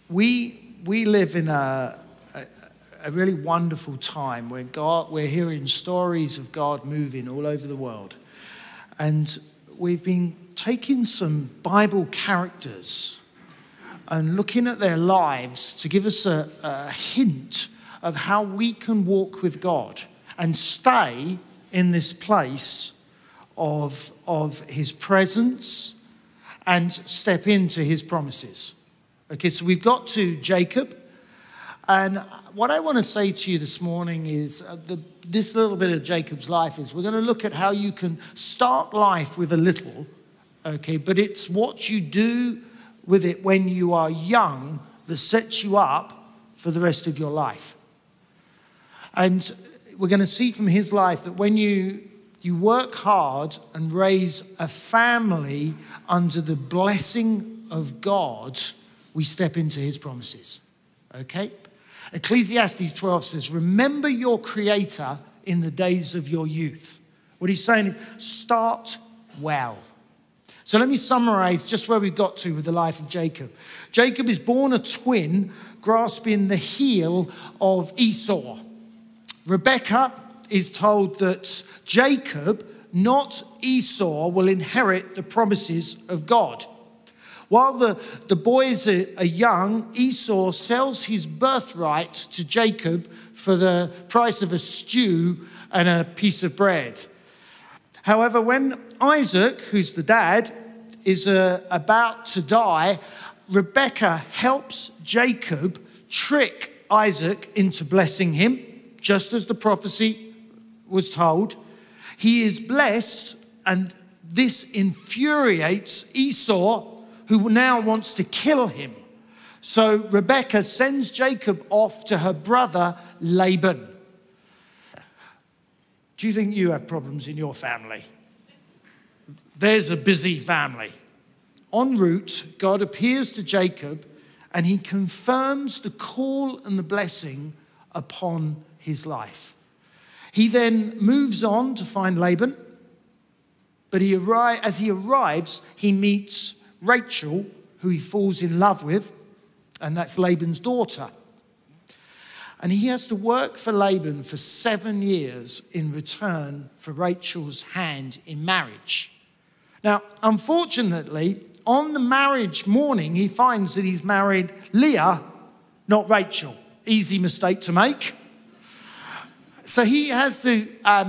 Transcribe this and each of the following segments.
we live in a really wonderful time where we're hearing stories of God moving all over the world. And we've been taking some Bible characters and looking at their lives to give us a hint of how we can walk with God and stay in this place of his presence and step into his promises. Okay, so we've got to Jacob. And what I want to say to you this morning is this little bit of Jacob's life is we're going to look at how you can start life with a little, okay, but it's what you do with it when you are young that sets you up for the rest of your life. And we're going to see from his life that when you work hard and raise a family under the blessing of God, we step into his promises, okay? Ecclesiastes 12 says, remember your Creator in the days of your youth. What he's saying is start well. So let me summarize just where we got to with the life of Jacob. Jacob is born a twin grasping the heel of Esau. Rebekah is told that Jacob, not Esau, will inherit the promises of God. While the boys are young, Esau sells his birthright to Jacob for the price of a stew and a piece of bread. However, when Isaac, who's the dad, is about to die, Rebekah helps Jacob trick Isaac into blessing him, just as the prophecy was told. He is blessed, and this infuriates Esau, who now wants to kill him. So Rebekah sends Jacob off to her brother Laban. Do you think you have problems in your family? There's a busy family. En route, God appears to Jacob and he confirms the call and the blessing upon his life. He then moves on to find Laban, but as he arrives, he meets Rachel, who he falls in love with, and that's Laban's daughter. And he has to work for Laban for 7 years in return for Rachel's hand in marriage. Now, unfortunately, on the marriage morning, he finds that he's married Leah, not Rachel. Easy mistake to make. So he has to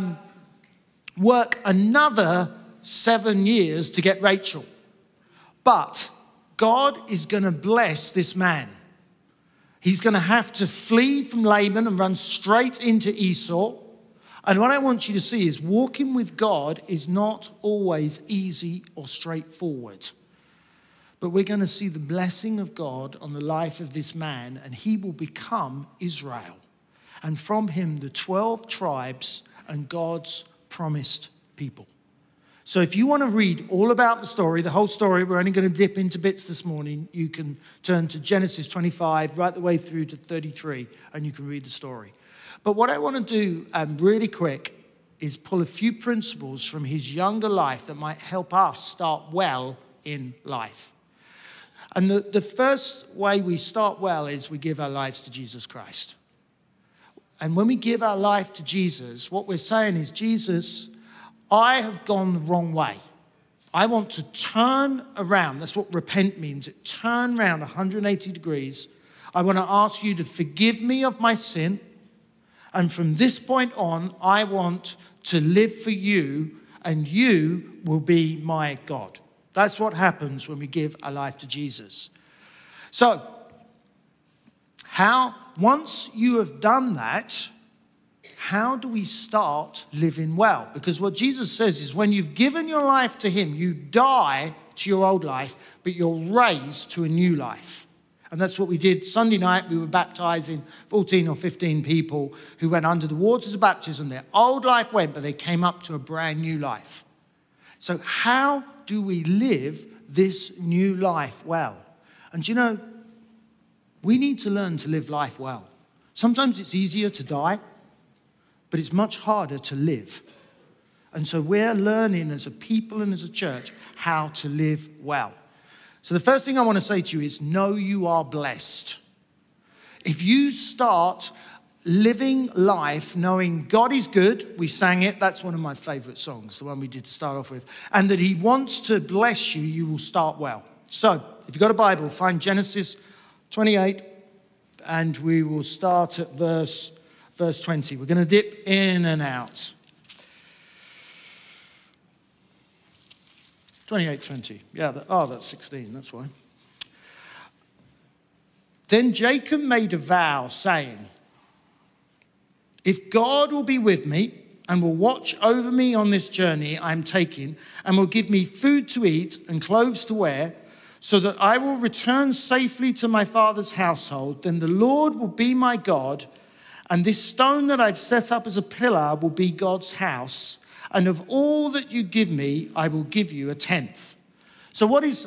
work another 7 years to get Rachel. But God is going to bless this man. He's going to have to flee from Laban and run straight into Esau. And what I want you to see is walking with God is not always easy or straightforward. But we're going to see the blessing of God on the life of this man, and he will become Israel. And from him, the 12 tribes and God's promised people. So if you want to read all about the story, the whole story, we're only going to dip into bits this morning. You can turn to Genesis 25, right the way through to 33, and you can read the story. But what I want to do really quick is pull a few principles from his younger life that might help us start well in life. And the first way we start well is we give our lives to Jesus Christ. And when we give our life to Jesus, what we're saying is, Jesus, I have gone the wrong way. I want to turn around. That's what repent means. It turn around 180 degrees. I want to ask you to forgive me of my sin. And from this point on, I want to live for you, and you will be my God. That's what happens when we give our life to Jesus. So, once you have done that, how do we start living well? Because what Jesus says is when you've given your life to him, you die to your old life, but you're raised to a new life. And that's what we did Sunday night. We were baptizing 14 or 15 people who went under the waters of baptism. Their old life went, but they came up to a brand new life. So how do we live this new life well? And you know, we need to learn to live life well. Sometimes it's easier to die, but it's much harder to live. And so we're learning as a people and as a church how to live well. So the first thing I want to say to you is know you are blessed. If you start living life knowing God is good, we sang it, that's one of my favorite songs, the one we did to start off with, and that he wants to bless you, you will start well. So if you've got a Bible, find Genesis 28, and we will start at verse 20. We're going to dip in and out. 28:20. Yeah, that's 16, that's why. Then Jacob made a vow, saying, if God will be with me and will watch over me on this journey I'm taking, and will give me food to eat and clothes to wear, so that I will return safely to my father's household, then the Lord will be my God, and this stone that I've set up as a pillar will be God's house, and of all that you give me, I will give you a tenth. So what has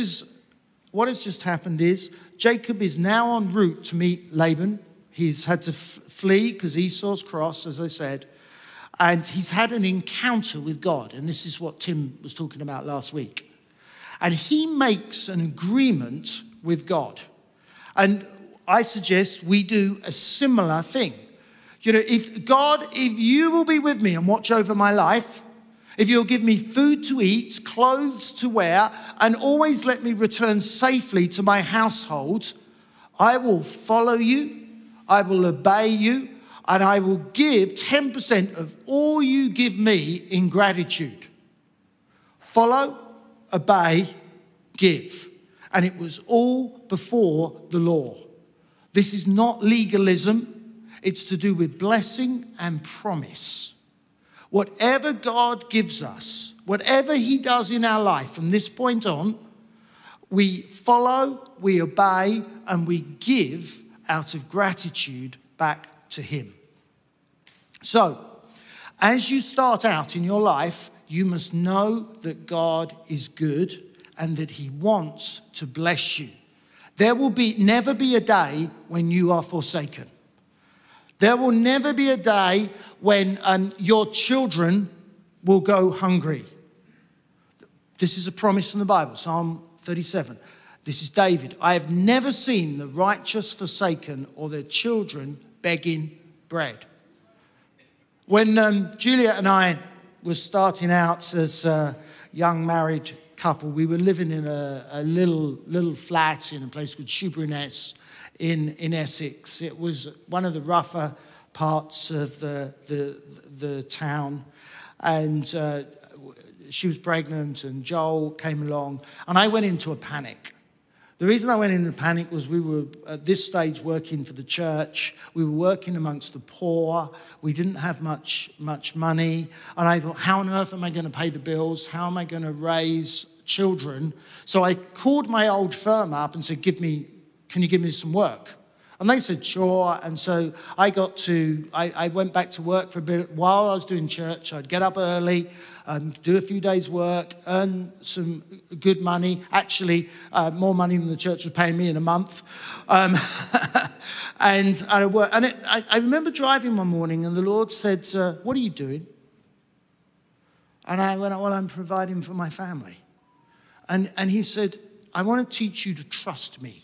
just happened is Jacob is now en route to meet Laban. He's had to flee because Esau's cross, as I said, and he's had an encounter with God. And this is what Tim was talking about last week. And he makes an agreement with God. And I suggest we do a similar thing. You know, if you will be with me and watch over my life, if you'll give me food to eat, clothes to wear, and always let me return safely to my household, I will follow you, I will obey you, and I will give 10% of all you give me in gratitude. Follow, obey, give. And it was all before the law. This is not legalism. It's to do with blessing and promise. Whatever God gives us, whatever he does in our life from this point on, we follow, we obey, and we give out of gratitude back to him. So, as you start out in your life, you must know that God is good and that he wants to bless you. There will never be a day when you are forsaken. There will never be a day when your children will go hungry. This is a promise in the Bible, Psalm 37. This is David. I have never seen the righteous forsaken or their children begging bread. When Julia and I were starting out as a young married couple, we were living in a little flat in a place called Shoeburyness in Essex. It was one of the rougher parts of the town, and she was pregnant, and Joel came along, and I went into a panic. The reason I went into panic was we were at this stage working for the church. We were working amongst the poor. We didn't have much money. And I thought, how on earth am I going to pay the bills? How am I going to raise children? So I called my old firm up and said, can you give me some work? And they said, sure. And so I went back to work for a bit. While I was doing church, I'd get up early, do a few days' work, earn some good money. Actually, more money than the church was paying me in a month. And I worked. And I remember driving one morning, and the Lord said, what are you doing? And I went, well, I'm providing for my family. And he said, I want to teach you to trust me.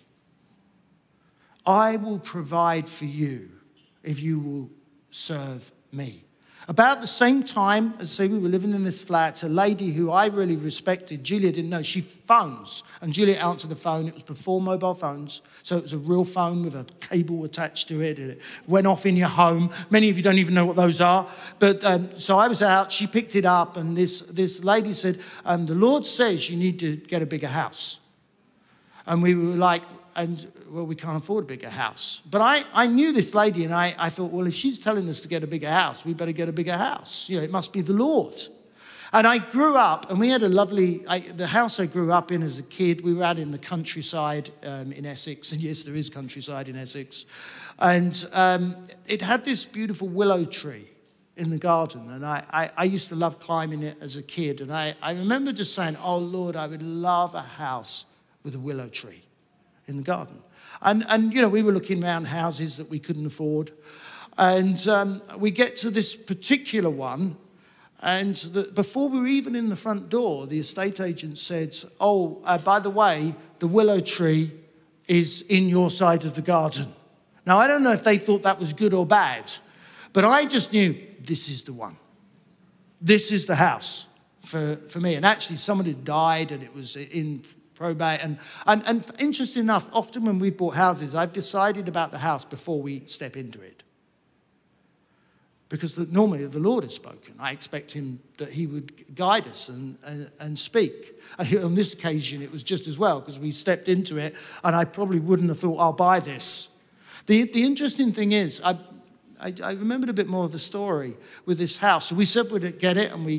I will provide for you if you will serve me. About the same time, as I say, we were living in this flat, a lady who I really respected, Julia didn't know, she phones. And Julia answered the phone. It was before mobile phones. So it was a real phone with a cable attached to it. It went off in your home. Many of you don't even know what those are. But so I was out. She picked it up. And this lady said, the Lord says you need to get a bigger house. And we were like, well, we can't afford a bigger house. But I knew this lady, and I thought, well, if she's telling us to get a bigger house, we better get a bigger house. You know, it must be the Lord. And I grew up, and we had the house I grew up in as a kid, we were out in the countryside in Essex. And yes, there is countryside in Essex. And it had this beautiful willow tree in the garden. And I used to love climbing it as a kid. And I remember just saying, oh, Lord, I would love a house with a willow tree in the garden. And you know, we were looking around houses that we couldn't afford. And we get to this particular one, And before we were even in the front door, the estate agent said, by the way, the willow tree is in your side of the garden. Now, I don't know if they thought that was good or bad, but I just knew this is the one. This is the house for me. And actually, someone had died and it was in probate. And interesting enough, often when we've bought houses, I've decided about the house before we step into it. Because normally the Lord has spoken. I expect him that he would guide us and speak. And on this occasion, it was just as well, because we stepped into it, and I probably wouldn't have thought, I'll buy this. The interesting thing is, I remembered a bit more of the story with this house. So we said we'd get it, and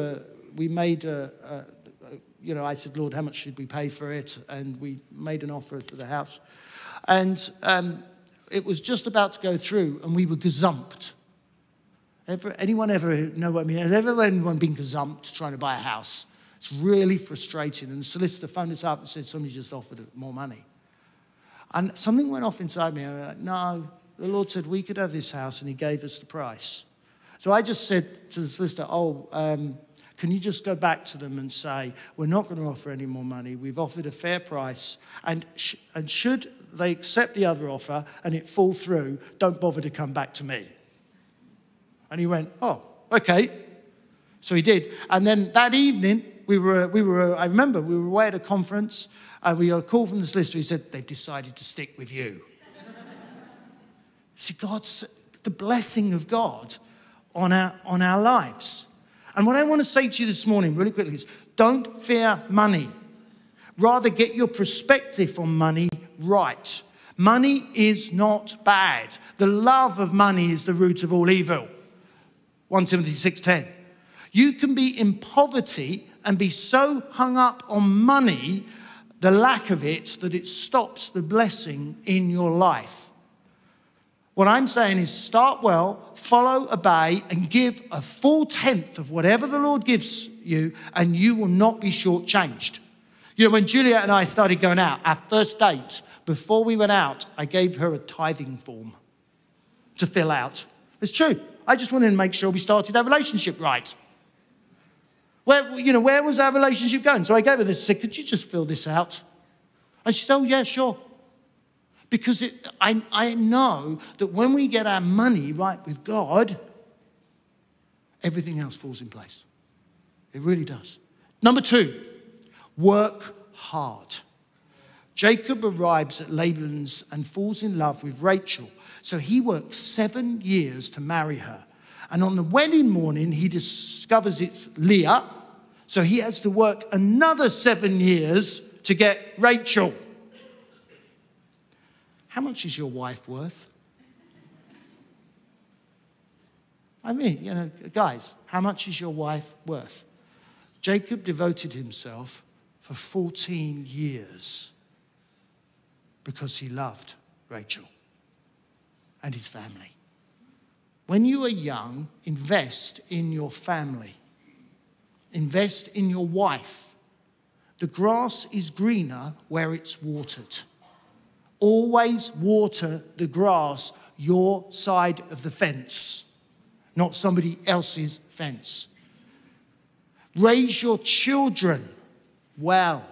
I said, Lord, how much should we pay for it? And we made an offer for the house. And it was just about to go through, and we were gazumped. Anyone ever know what I mean? Has anyone been gazumped trying to buy a house? It's really frustrating. And the solicitor phoned us up and said, somebody just offered more money. And something went off inside me. I was like, no, the Lord said we could have this house, and he gave us the price. So I just said to the solicitor, can you just go back to them and say, we're not going to offer any more money. We've offered a fair price. And should they accept the other offer and it fall through, don't bother to come back to me. And he went, oh, okay. So he did. And then that evening, I remember we were away at a conference, and we got a call from the solicitor. He said, they've decided to stick with you. See, the blessing of God on our lives. And what I want to say to you this morning, really quickly, is don't fear money. Rather, get your perspective on money right. Money is not bad. The love of money is the root of all evil. 1 Timothy 6:10. You can be in poverty and be so hung up on money, the lack of it, that it stops the blessing in your life. What I'm saying is start well, follow, obey, and give a full tenth of whatever the Lord gives you, and you will not be shortchanged. You know, when Juliet and I started going out, our first date, before we went out, I gave her a tithing form to fill out. It's true. I just wanted to make sure we started our relationship right. Where was our relationship going? So I gave her this, said, could you just fill this out? And she said, oh, yeah, sure. Because I know that when we get our money right with God, everything else falls in place. It really does. Number 2, work hard. Jacob arrives at Laban's and falls in love with Rachel. So he works 7 years to marry her. And on the wedding morning, he discovers it's Leah. So he has to work another 7 years to get Rachel. How much is your wife worth? I mean, guys, how much is your wife worth? Jacob devoted himself for 14 years because he loved Rachel and his family. When you are young, invest in your family. Invest in your wife. The grass is greener where it's watered. Always water the grass your side of the fence, not somebody else's fence. Raise your children well.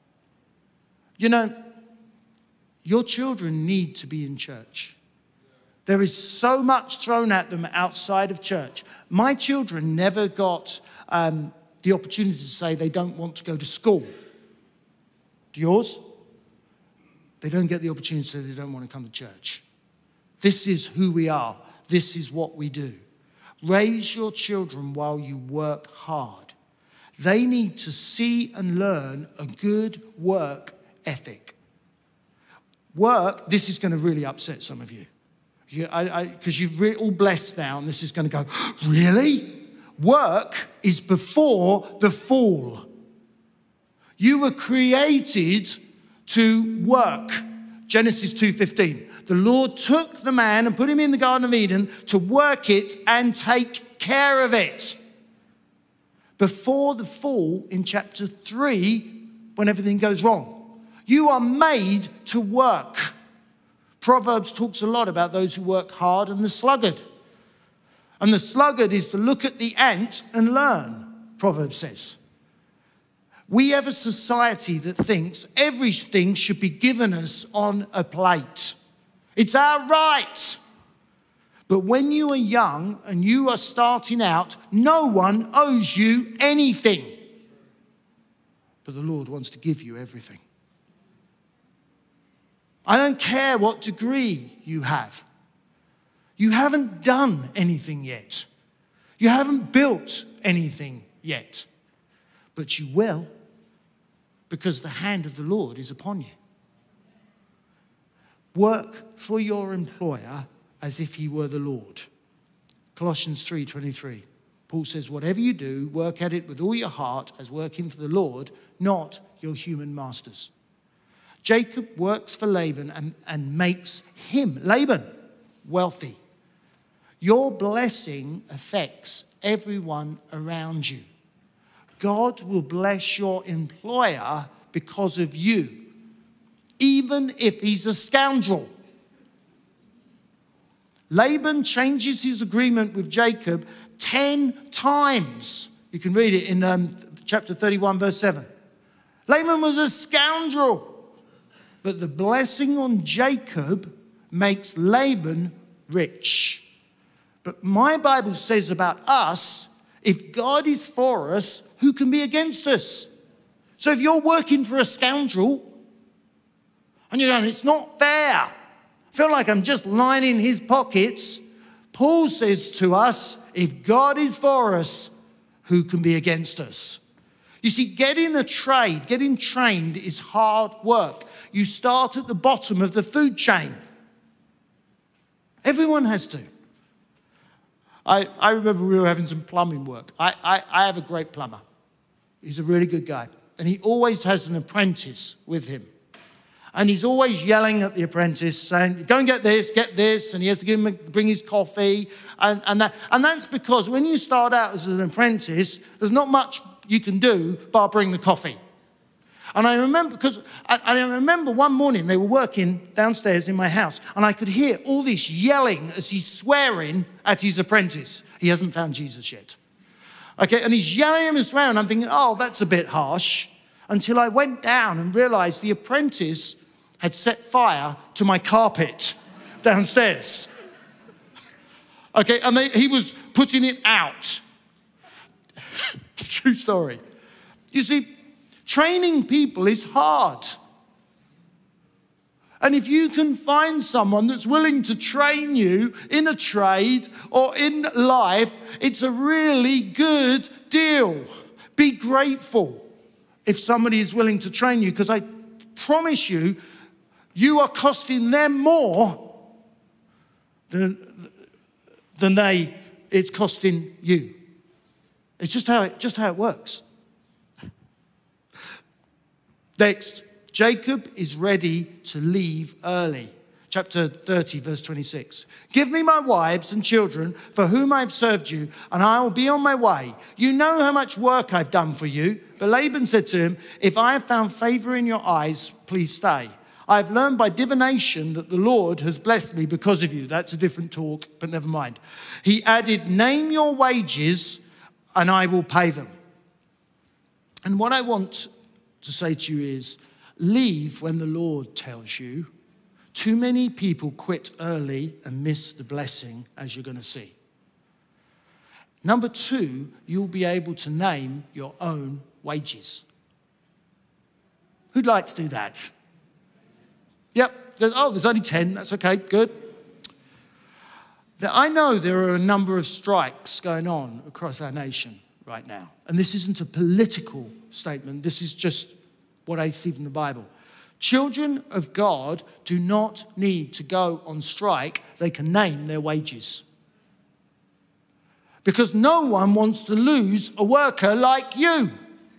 Your children need to be in church. There is so much thrown at them outside of church. My children never got the opportunity to say they don't want to go to school. Do yours? They don't get the opportunity to say they don't want to come to church. This is who we are. This is what we do. Raise your children while you work hard. They need to see and learn a good work ethic. Work, this is going to really upset some of you. Because you're all blessed now, and this is going to go, really? Work is before the fall. You were created to work. Genesis 2:15. The Lord took the man and put him in the Garden of Eden to work it and take care of it. Before the fall in chapter 3, when everything goes wrong, you are made to work. Proverbs talks a lot about those who work hard and the sluggard. And the sluggard is to look at the ant and learn, Proverbs says. We have a society that thinks everything should be given us on a plate. It's our right. But when you are young and you are starting out, no one owes you anything. But the Lord wants to give you everything. I don't care what degree you have. You haven't done anything yet. You haven't built anything yet. But you will, because the hand of the Lord is upon you. Work for your employer as if he were the Lord. Colossians 3:23. Paul says, whatever you do, work at it with all your heart as working for the Lord, not your human masters. Jacob works for Laban and makes him, Laban, wealthy. Your blessing affects everyone around you. God will bless your employer because of you, even if he's a scoundrel. Laban changes his agreement with Jacob 10 times. You can read it in chapter 31, verse 7. Laban was a scoundrel, but the blessing on Jacob makes Laban rich. But my Bible says about us, if God is for us, who can be against us? So if you're working for a scoundrel and you're going, it's not fair, I feel like I'm just lining his pockets, Paul says to us, if God is for us, who can be against us? You see, getting a trade, getting trained is hard work. You start at the bottom of the food chain. Everyone has to. I remember we were having some plumbing work. I have a great plumber. He's a really good guy. And he always has an apprentice with him. And he's always yelling at the apprentice, saying, go and get this. And he has to bring his coffee. And that's because when you start out as an apprentice, there's not much you can do but bring the coffee. And I remember one morning they were working downstairs in my house, and I could hear all this yelling as he's swearing at his apprentice. He hasn't found Jesus yet. Okay, and he's yelling and swearing. I'm thinking, oh, that's a bit harsh. Until I went down and realized the apprentice had set fire to my carpet downstairs. Okay, and he was putting it out. True story. You see, training people is hard. And if you can find someone that's willing to train you in a trade or in life, it's a really good deal. Be grateful if somebody is willing to train you, because I promise you, you are costing them more than it's costing you. It's just how it works. Next, Jacob is ready to leave early. Chapter 30, verse 26. Give me my wives and children for whom I have served you, and I will be on my way. You know how much work I've done for you. But Laban said to him, if I have found favor in your eyes, please stay. I have learned by divination that the Lord has blessed me because of you. That's a different talk, but never mind. He added, name your wages and I will pay them. And what I want to say to you is, leave when the Lord tells you. Too many people quit early and miss the blessing, as you're going to see. Number two, you'll be able to name your own wages. Who'd like to do that? Yep. There's only 10. That's okay. Good. Now, I know there are a number of strikes going on across our nation right now. And this isn't a political statement. This is just what I see from the Bible. Children of God do not need to go on strike. They can name their wages. Because no one wants to lose a worker like you.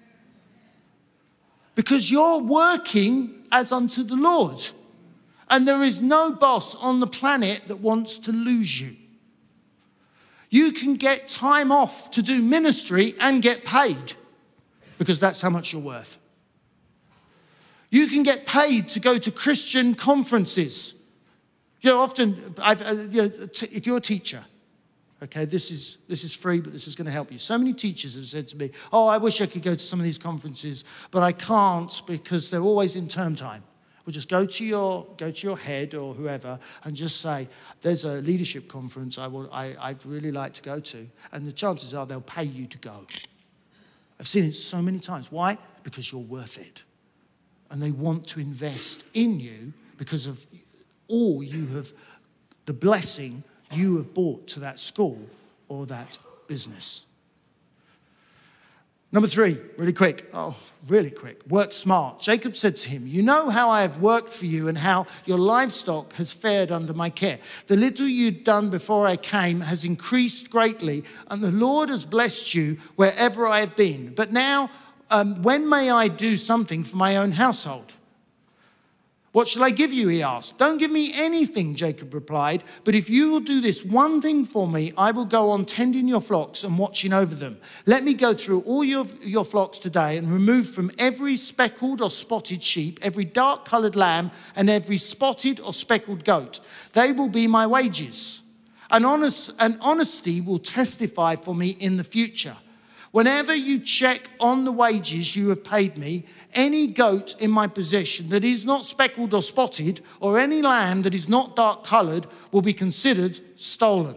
Because you're working as unto the Lord. And there is no boss on the planet that wants to lose you. You can get time off to do ministry and get paid, because that's how much you're worth. You can get paid to go to Christian conferences. You know, often, if you're a teacher Okay, this is free, but this is going to help you. So many teachers have said to me, oh, I wish I could go to some of these conferences, but I can't because they're always in term time. Well, just go to your head or whoever and just say, there's a leadership conference I'd really like to go to. And the chances are they'll pay you to go. I've seen it so many times. Why? Because you're worth it. And they want to invest in you because of all the blessing you have brought to that school or that business. Number 3, really quick. Oh, really quick. Work smart. Jacob said to him, you know how I have worked for you and how your livestock has fared under my care. The little you'd done before I came has increased greatly, and the Lord has blessed you wherever I have been. But now, when may I do something for my own household? What shall I give you, he asked. Don't give me anything, Jacob replied, but if you will do this one thing for me, I will go on tending your flocks and watching over them. Let me go through all your flocks today and remove from every speckled or spotted sheep, every dark-coloured lamb, and every spotted or speckled goat. They will be my wages. And honesty will testify for me in the future. Whenever you check on the wages you have paid me, any goat in my possession that is not speckled or spotted, or any lamb that is not dark-coloured, will be considered stolen.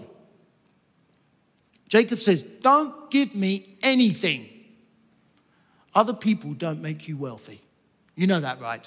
Jacob says, don't give me anything. Other people don't make you wealthy. You know that, right?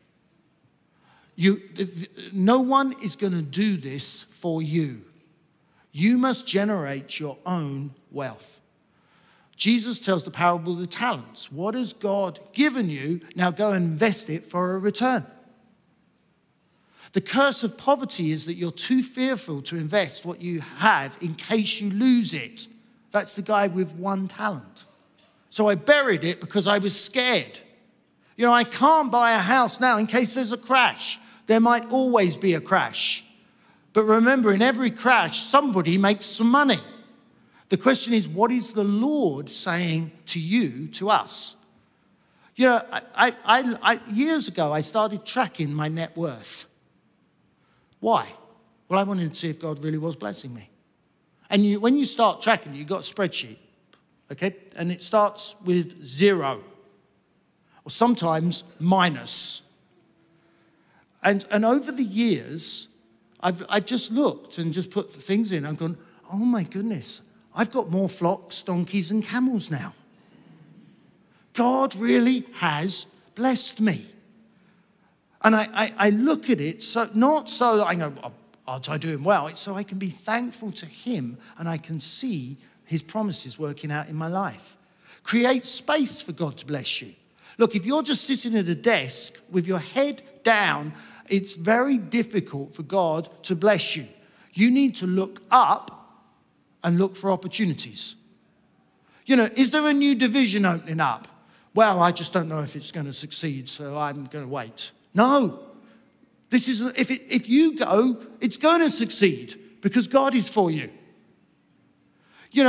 No one is going to do this for you. You must generate your own wealth. Jesus tells the parable of the talents. What has God given you? Now go and invest it for a return. The curse of poverty is that you're too fearful to invest what you have in case you lose it. That's the guy with 1 talent. So I buried it because I was scared. You know, I can't buy a house now in case there's a crash. There might always be a crash. But remember, in every crash, somebody makes some money. The question is, what is the Lord saying to you, to us? You know, years ago, I started tracking my net worth. Why? Well, I wanted to see if God really was blessing me. And when you start tracking, you've got a spreadsheet, okay? And it starts with 0, or sometimes minus. And over the years, I've just looked and just put things in. I'm going, oh my goodness, I've got more flocks, donkeys, and camels now. God really has blessed me. And I look at it, so not so that I go, aren't I doing well? It's so I can be thankful to him and I can see his promises working out in my life. Create space for God to bless you. Look, if you're just sitting at a desk with your head down, it's very difficult for God to bless you. You need to look up and look for opportunities. You know, is there a new division opening up? Well, I just don't know if it's going to succeed, so I'm going to wait. No. This is, if you go, it's going to succeed because God is for you. You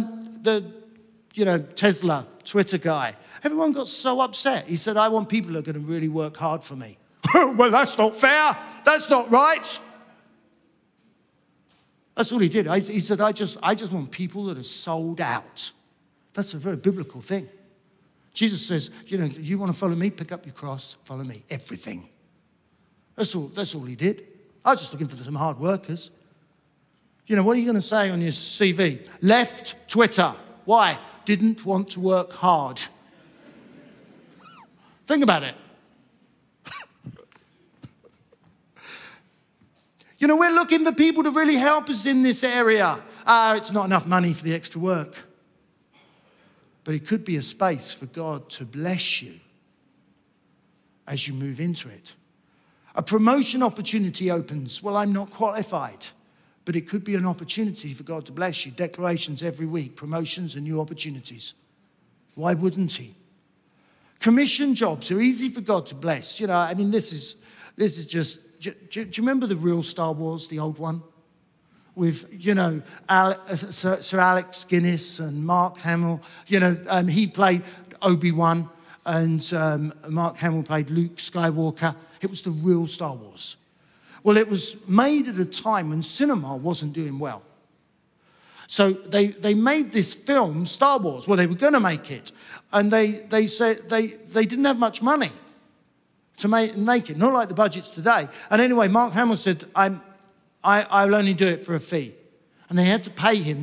know, Tesla, Twitter guy, everyone got so upset. He said, I want people who are going to really work hard for me. Well, that's not fair. That's not right. That's all he did. He said, I just want people that are sold out. That's a very biblical thing. Jesus says, you know, you want to follow me? Pick up your cross, follow me. Everything. That's all he did. I was just looking for some hard workers. You know, what are you going to say on your CV? Left Twitter. Why? Didn't want to work hard. Think about it. You know, we're looking for people to really help us in this area. It's not enough money for the extra work. But it could be a space for God to bless you as you move into it. A promotion opportunity opens. Well, I'm not qualified. But it could be an opportunity for God to bless you. Declarations every week, promotions and new opportunities. Why wouldn't he? Commission jobs are easy for God to bless. You know, I mean, this is just... Do you remember the real Star Wars, the old one? With, you know, Sir Alex Guinness and Mark Hamill. You know, he played Obi-Wan and Mark Hamill played Luke Skywalker. It was the real Star Wars. Well, it was made at a time when cinema wasn't doing well. So they made this film, Star Wars. Well, they were going to make it. And they said they didn't have much money to make it, not like the budgets today. And anyway, Mark Hamill said, I'll only do it for a fee. And they had to pay him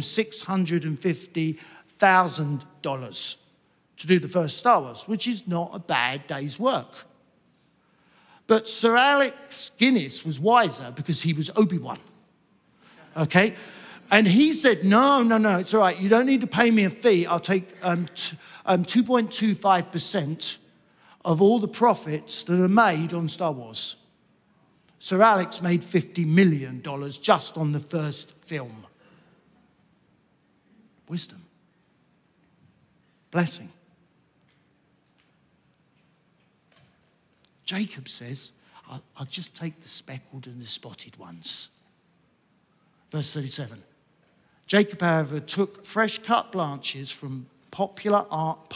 $650,000 to do the first Star Wars, which is not a bad day's work. But Sir Alex Guinness was wiser because he was Obi-Wan, okay? And he said, no, it's all right. You don't need to pay me a fee. I'll take 2.25% of all the profits that are made on Star Wars. Sir Alex made $50 million just on the first film. Wisdom. Blessing. Jacob says, I'll just take the speckled and the spotted ones. Verse 37. Jacob, however, took fresh cut branches from poplar,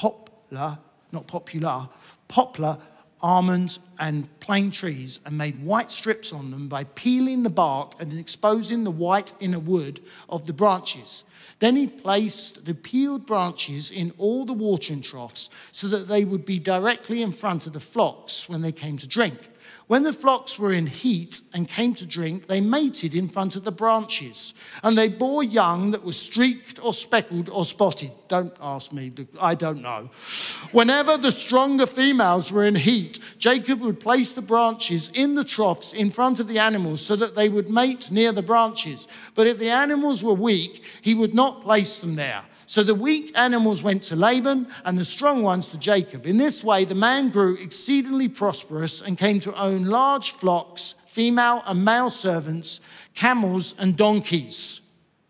almond, and plane trees and made white strips on them by peeling the bark and exposing the white inner wood of the branches. Then he placed the peeled branches in all the watering troughs so that they would be directly in front of the flocks when they came to drink. When the flocks were in heat and came to drink, they mated in front of the branches, and they bore young that were streaked or speckled or spotted. Don't ask me, I don't know. Whenever the stronger females were in heat, Jacob would place the branches in the troughs in front of the animals so that they would mate near the branches. But if the animals were weak, he would not place them there. So the weak animals went to Laban and the strong ones to Jacob. In this way, the man grew exceedingly prosperous and came to own large flocks, female and male servants, camels and donkeys.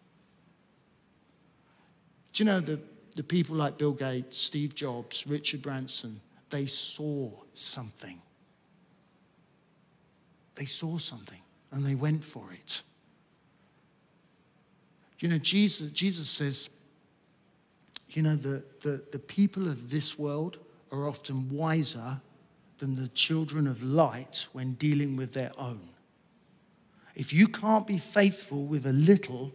Do you know the people like Bill Gates, Steve Jobs, Richard Branson, they saw something. They saw something and they went for it. You know, Jesus says, you know, the people of this world are often wiser than the children of light when dealing with their own. If you can't be faithful with a little,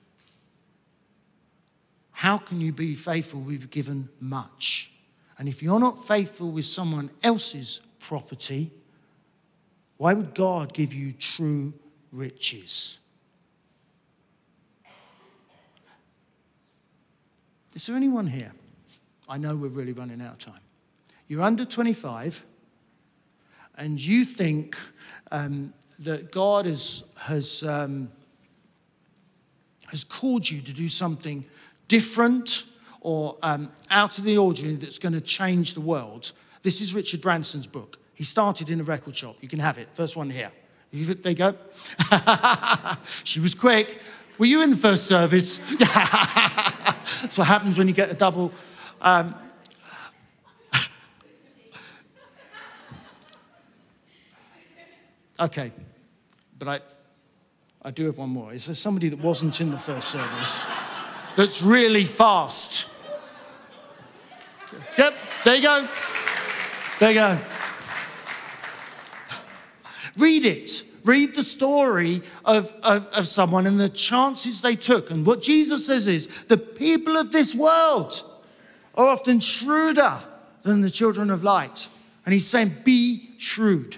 how can you be faithful with given much? And if you're not faithful with someone else's property, why would God give you true riches? Is there anyone here? I know we're really running out of time. You're under 25 and you think that God has called you to do something different or out of the ordinary that's going to change the world. This is Richard Branson's book. He started in a record shop. You can have it. First one here. There you go. She was quick. Were you in the first service? That's what happens when you get a double. Okay, but I do have one more. Is there somebody that wasn't in the first service that's really fast? Yep, there you go. There you go. Read it. Read the story of someone and the chances they took. And what Jesus says is, the people of this world are often shrewder than the children of light. And he's saying, be shrewd.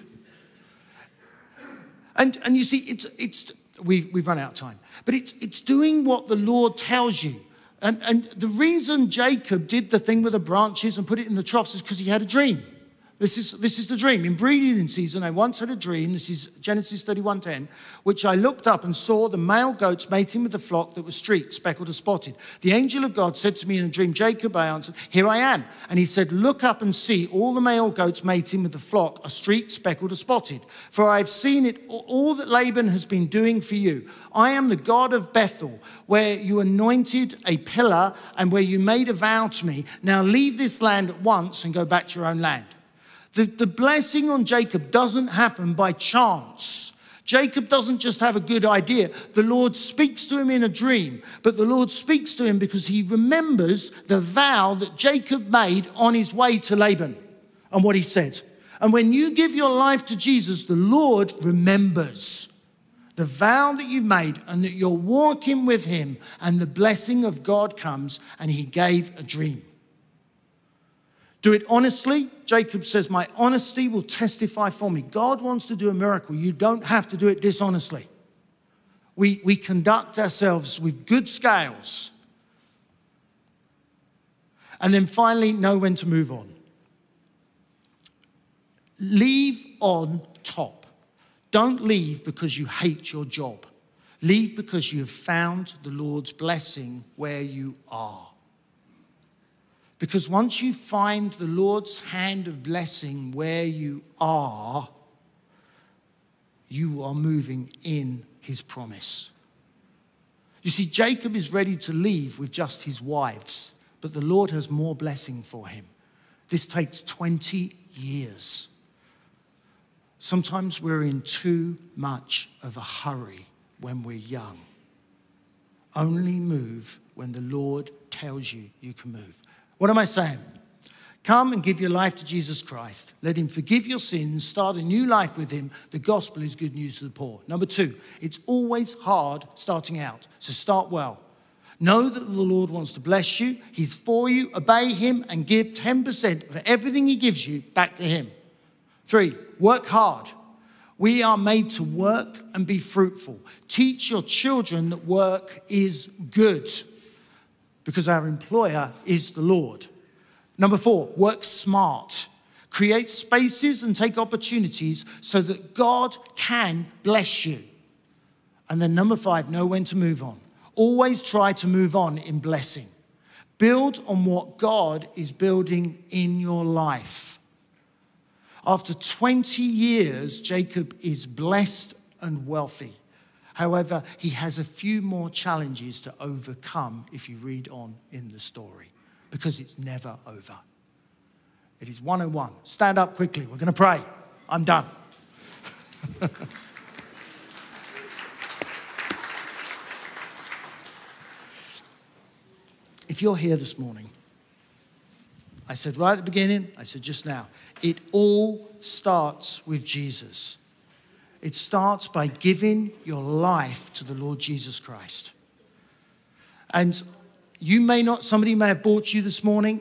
And you see, we've run out of time. But it's doing what the Lord tells you. And the reason Jacob did the thing with the branches and put it in the troughs is because he had a dream. This is the dream. In breeding season, I once had a dream. This is Genesis 31:10, which I looked up and saw the male goats mating with the flock that was streaked, speckled, or spotted. The angel of God said to me in a dream, Jacob, I answered, here I am. And he said, look up and see, all the male goats mating with the flock are streaked, speckled, or spotted. For I've seen it, all that Laban has been doing for you. I am the God of Bethel, where you anointed a pillar and where you made a vow to me. Now leave this land at once and go back to your own land. The blessing on Jacob doesn't happen by chance. Jacob doesn't just have a good idea. The Lord speaks to him in a dream, but the Lord speaks to him because he remembers the vow that Jacob made on his way to Laban and what he said. And when you give your life to Jesus, the Lord remembers. the vow that you've made, and that you're walking with him, and the blessing of God comes, and he gave a dream. Do it honestly. Jacob says, my honesty will testify for me. God wants to do a miracle. You don't have to do it dishonestly. We conduct ourselves with good scales. And then finally, know when to move on. Leave on top. Don't leave because you hate your job. Leave because you have found the Lord's blessing where you are. Because once you find the Lord's hand of blessing where you are moving in his promise. You see, Jacob is ready to leave with just his wives, but the Lord has more blessing for him. This takes 20 years. Sometimes we're in too much of a hurry when we're young. Only move when the Lord tells you you can move. What am I saying? Come and give your life to Jesus Christ. Let him forgive your sins. Start a new life with him. The gospel is good news to the poor. Number 2, it's always hard starting out, so start well. Know that the Lord wants to bless you. He's for you. Obey him and give 10% of everything he gives you back to him. 3, work hard. We are made to work and be fruitful. Teach your children that work is good because our employer is the Lord. Number 4, work smart. Create spaces and take opportunities so that God can bless you. And then number 5, know when to move on. Always try to move on in blessing. Build on what God is building in your life. After 20 years, Jacob is blessed and wealthy. However, he has a few more challenges to overcome if you read on in the story, because it's never over. It is 101. Stand up quickly. We're going to pray. I'm done. If you're here this morning, I said right at the beginning, I said just now, it all starts with Jesus. It starts by giving your life to the Lord Jesus Christ. And somebody may have bought you this morning.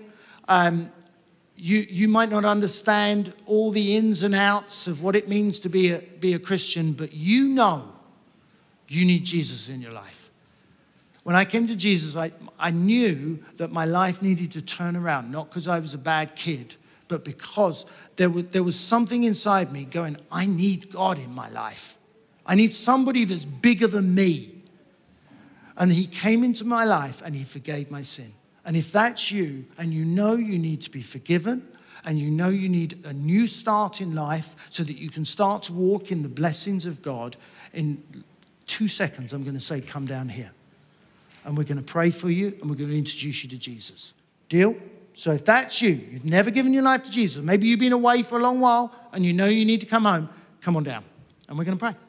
You might not understand all the ins and outs of what it means to be a Christian, but you know you need Jesus in your life. When I came to Jesus, I knew that my life needed to turn around, not because I was a bad kid, but because there was something inside me going, I need God in my life. I need somebody that's bigger than me. And he came into my life and he forgave my sin. And if that's you, and you know you need to be forgiven, and you know you need a new start in life so that you can start to walk in the blessings of God, in 2 seconds, I'm going to say, come down here. And we're going to pray for you, and we're going to introduce you to Jesus. Deal? So if that's you, you've never given your life to Jesus, maybe you've been away for a long while, and you know you need to come home, come on down, and we're going to pray.